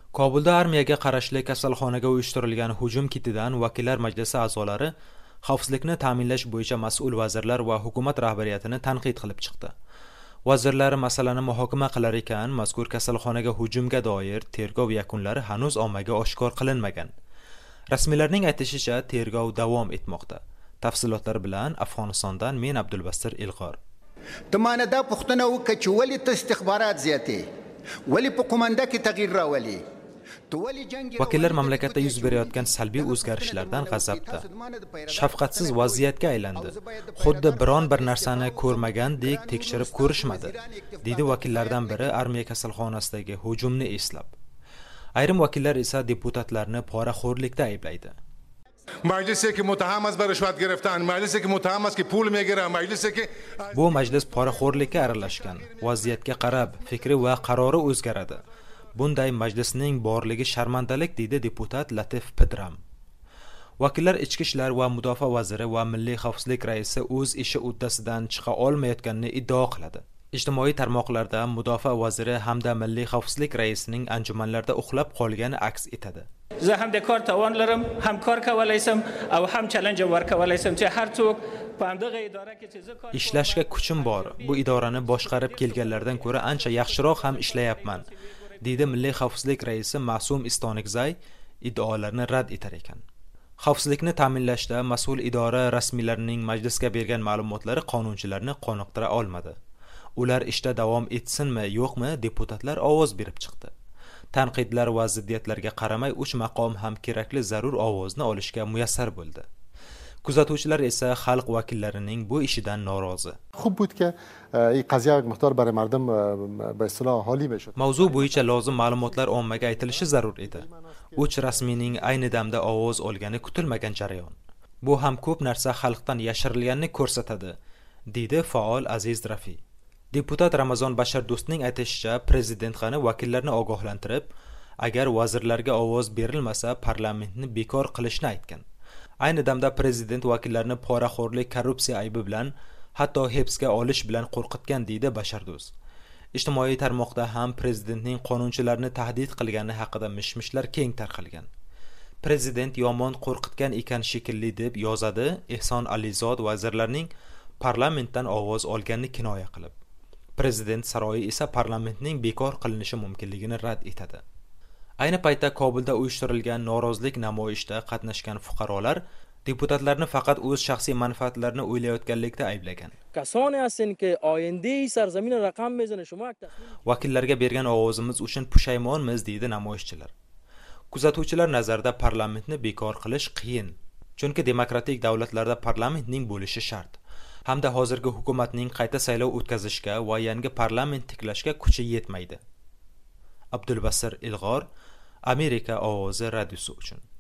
Kobulda armiyaga qarashli kasalxonaga uyushtirilgan hujum ketidan vakillar majlisi a'zolari xavfsizlikni ta'minlash bo'yicha mas'ul vazirlar va hukumat rahbariyatini tanqid qilib chiqdi. Vazirlar masalani muhokama qilar ekan, mazkur kasalxonaga hujumga doir tergov yakunlari hanuz ommaga oshkor qilinmagan. Rasmiylarning aytishicha, tergov davom etmoqda. Tafsilotlar bilan Afg'onistondan men Abdulbasir Ilg'or. Tumanida puxtana وکړي ولې استخبارات زیاتې ولې په قومنده کې تغییر راولي. Vakillar mamlakatda yuz berayotgan salbiy o'zgarishlardan g'azabda. Shafqatsiz vaziyatga aylandi. Xuddi biron bir narsani ko'rmagandek tekshirib ko'rishmadi, dedi vakillardan biri armiya kasalxonasidagi hujumni eslab. Ayrim vakillar esa deputatlarni poraxo'rlikda ayblaydi. مجلسی که متهم است به رشوت گرفتن، مجلسی که متهم است که پول میگیره، مجلسی که Bu majlis poraxo'rlikka aralashgan. Vaziyatga qarab fikri va qarori o'zgaradi. Bunday majlisning borligi sharmandalik, deydi deputat Latif Pidram. Vakillar ichki ishlar va mudofaa vaziri va milliy xavfsizlik raisi o'z ishi uddasidan chiqa olmayotganini iddao qiladi. Ijtimoiy tarmoqlarda mudofaa vaziri hamda milliy xavfsizlik raisining anjumanlarda uxlab qolgani aks etadi. زه هم د کار توان لرم، هم کار کولای شم او هم چالش ورکولای شم چې هر څوک په همدغه اداره کې چې زه کار Ishlashga kuchim bor. Bu idorani boshqarib kelganlardan ko'ra ancha yaxshiroq ham ishlayapman, deydi milliy xavfsizlik raisi Ma'sum Istonikzay iddaolarni rad etar ekan. Xavfsizlikni ta'minlashda mas'ul idora rasmiylarining majlisga bergan ma'lumotlari qonunchilarni qoniqtira olmadi. Ular ishda davom etsinmi, yo'qmi, deputatlar ovoz berib chiqdi. Tanqidlar va ziddiyatlarga qaramay 3 maqom ham kerakli zarur ovozni olishga muyassar bo'ldi. Kuzatuvchilar esa xalq vakillarining bu ishidan norozi. خوب بود که این قضیه یک مقدار برای مردم به اصطلاح حالی بشد. Mavzu bo'yicha lozim ma'lumotlar ommaga aytilishi zarur edi. 3 rasmiyning ayni damda ovoz olgani kutilmagan jarayon. Bu ham ko'p narsa xalqdan yashirilganini ko'rsatadi, deydi faol Aziz Rafi. Deputat Ramazon Bashar Do'stning aytishicha, prezident qani vakillarni ogohlantirib, agar vazirlarga ovoz berilmasa, parlamentni bekor qilishni aytgan. Ayni damda prezident vakillarni poraxo'rlik, korrupsiya aybi bilan, hatto hibsga olish bilan qo'rqitgan, deydi Bashar Do'st. Ijtimoiy tarmoqda ham prezidentning qonunchilarni tahdid qilgani haqida mishmishlar keng tarqalgan. Prezident yomon qo'rqitgan ekan shekilli deb yozadi Ehson Alizod vazirlarning parlamentdan ovoz olganini kinoya qilib. Prezident saroyi esa parlamentning bekor qilinishi mumkinligini rad etadi. Ayni paytda Kobulda uyushtirilgan norozilik namoyishida qatnashgan fuqarolar deputatlarni faqat o'z shaxsiy manfaatlarini o'ylayotganlikda ayblagan. کسانی هستند که آینده سرزمین رقم میزنه شما Vakillarga bergan ovozimiz uchun pushaymonmiz, deydi namoyishchilar. Kuzatuvchilar nazarida parlamentni bekor qilish qiyin, chunki demokratik davlatlarda parlamentning bo'lishi shart. Hamda hozirgi hukumatning qayta saylov o'tkazishga va yangi parlament tiklashga kuchi yetmaydi. Abdulbasir Ilg'or, Amerika ovozi radiosi uchun.